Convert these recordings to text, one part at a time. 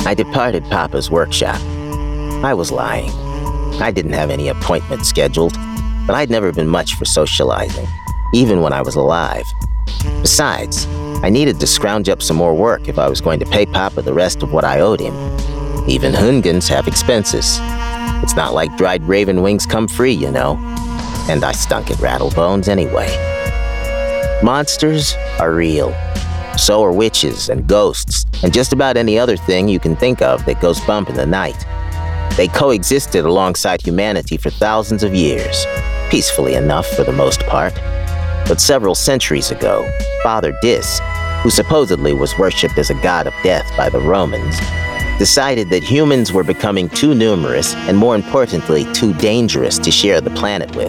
I departed Papa's workshop. I was lying. I didn't have any appointment scheduled, but I'd never been much for socializing, even when I was alive. Besides, I needed to scrounge up some more work if I was going to pay Papa the rest of what I owed him. Even Hungans have expenses. It's not like dried raven wings come free, you know. And I stunk at Rattlebones anyway. Monsters are real. So are witches and ghosts, and just about any other thing you can think of that goes bump in the night. They coexisted alongside humanity for thousands of years, peacefully enough for the most part. But several centuries ago, Father Dis, who supposedly was worshipped as a god of death by the Romans, decided that humans were becoming too numerous and, more importantly, too dangerous to share the planet with.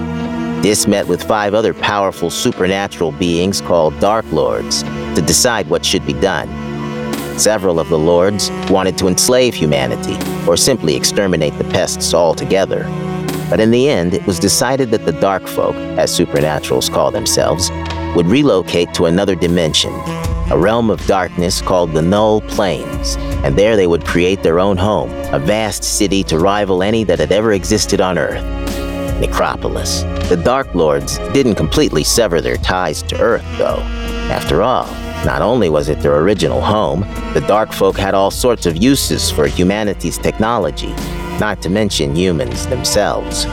Dis met with 5 other powerful supernatural beings called Dark Lords to decide what should be done. Several of the lords wanted to enslave humanity or simply exterminate the pests altogether. But in the end, it was decided that the Dark Folk, as supernaturals call themselves, would relocate to another dimension, a realm of darkness called the Null Plains, and there they would create their own home, a vast city to rival any that had ever existed on Earth. Necropolis. The Dark Lords didn't completely sever their ties to Earth, though. After all, not only was it their original home, the Dark Folk had all sorts of uses for humanity's technology, not to mention humans themselves.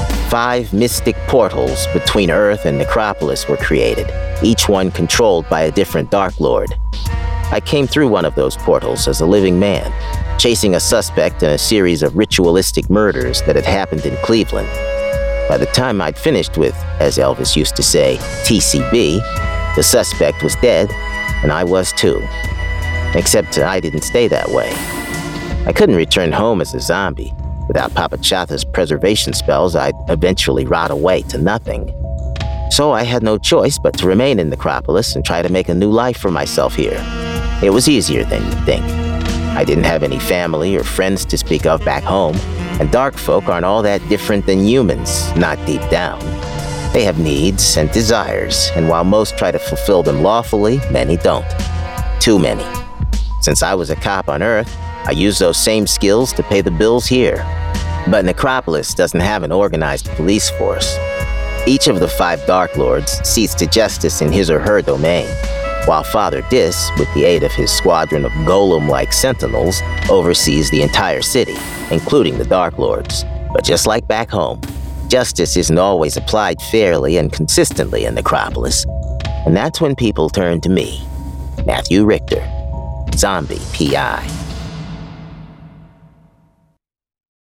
5 mystic portals between Earth and Necropolis were created, each one controlled by a different Dark Lord. I came through one of those portals as a living man, chasing a suspect in a series of ritualistic murders that had happened in Cleveland. By the time I'd finished with, as Elvis used to say, TCB, the suspect was dead, and I was too. Except I didn't stay that way. I couldn't return home as a zombie. Without Papa Chata's preservation spells, I'd eventually rot away to nothing. So I had no choice but to remain in Necropolis and try to make a new life for myself here. It was easier than you'd think. I didn't have any family or friends to speak of back home, and Dark Folk aren't all that different than humans, not deep down. They have needs and desires, and while most try to fulfill them lawfully, many don't. Too many. Since I was a cop on Earth, I used those same skills to pay the bills here. But Necropolis doesn't have an organized police force. Each of the 5 Dark Lords sees to justice in his or her domain, while Father Dis, with the aid of his squadron of golem-like sentinels, oversees the entire city, including the Dark Lords. But just like back home, justice isn't always applied fairly and consistently in Necropolis. And that's when people turn to me, Matthew Richter, Zombie P.I.